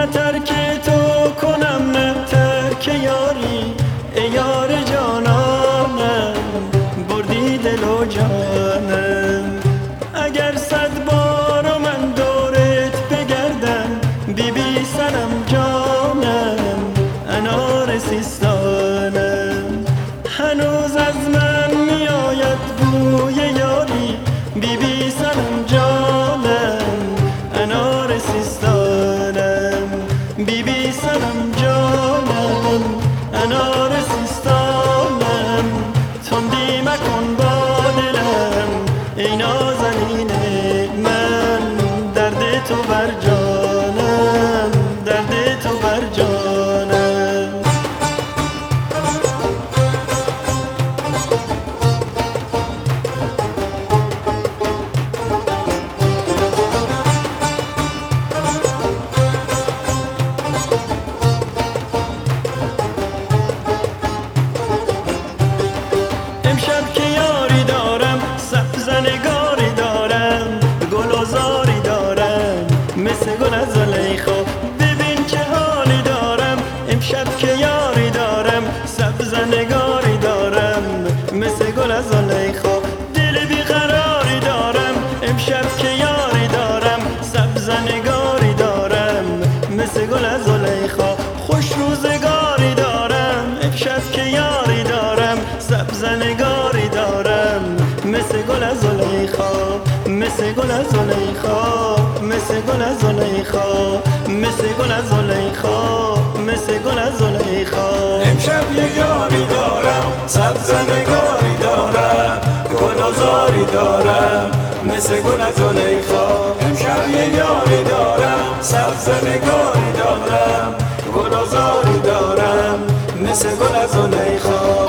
نه ترک تو کنم نه ترک یاری، ای یار جانانم بردی دل و جانم. اگر 100 بار من دورت بگردم بی بی سنم جانم انار سیستانم. هنوز از من میآید بوی یاری، بی بی سنم جانم انار سیستانم. بی بی سنم جانم انار سیستانم. تندی مکن با دلم ای نازنین من، درد تو بر جانم درد تو بر جانم. امشب که یاری دارم سبز نگاری دارم، گل و زاری دارم مثل گل از زلیخا. ببین چه حالی دارم امشب که یاری دارم، سبز نگاری دارم مثل گل از زلیخا. دل بیقراری دارم امشب که یاری دارم، سبز نگاری دارم مثل گل از زلیخا. خوش روزگاری دارم امشب که یاری دارم، سبز نگاری دارم مثل گل از زلیخا. مثل گل از زلیخا مثل گل از زلیخا مثل گل از زلیخا مثل گل از زلیخا. امشب یه یاری دارم سبز نگاری دارم، گل و زاری دارم مثل گل از زلیخا. امشب یه یاری دارم سبز نگاری دارم، گل و زاری دارم مثل گل از زلیخا.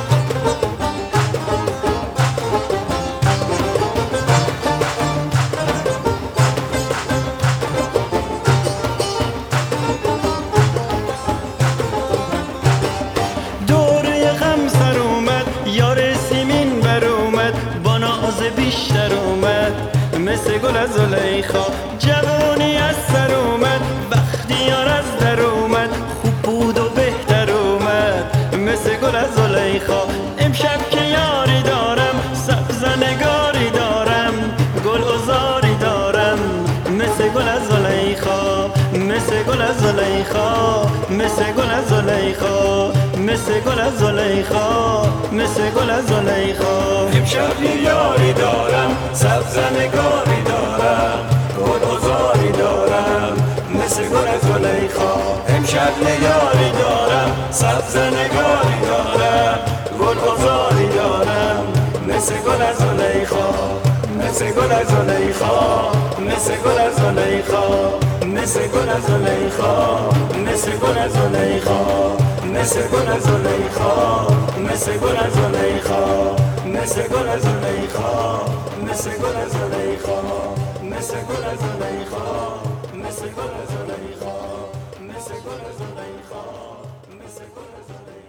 یار سیمین بر اومد با ناز بیشتر اومد مثل گل از زلیخا. جوانی از سر اومد وقتی یار از در اومد، خوب بود و بهتر اومد مثل گل از زلیخا. امشب که یاری دارم سبز نگاری دارم، گل و زاری دارم مثل گل از زلیخا. مثل گل از زلیخا مثل گل از زلیخا مثل گل از زلیخا مثل گل از زلیخا. امشب یه یاری دارم سبز نگاری دارم، گل و زاری دارم مثل گل از زلیخا. امشب یه یاری دارم سبز نگاری دارم، گل و زاری دارم مثل گل از زلیخا. مثل گل از زلیخا مثل گل از زلیخا مثل گل از زلیخا مثل گل از زلیخا مثل گل از زلیخا مثل گل از زلیخا مثل گل از زلیخا مثل گل از زلیخا مثل گل از زلیخا مثل گل از زلیخا مثل گل از زلیخا مثل گل از زلیخا.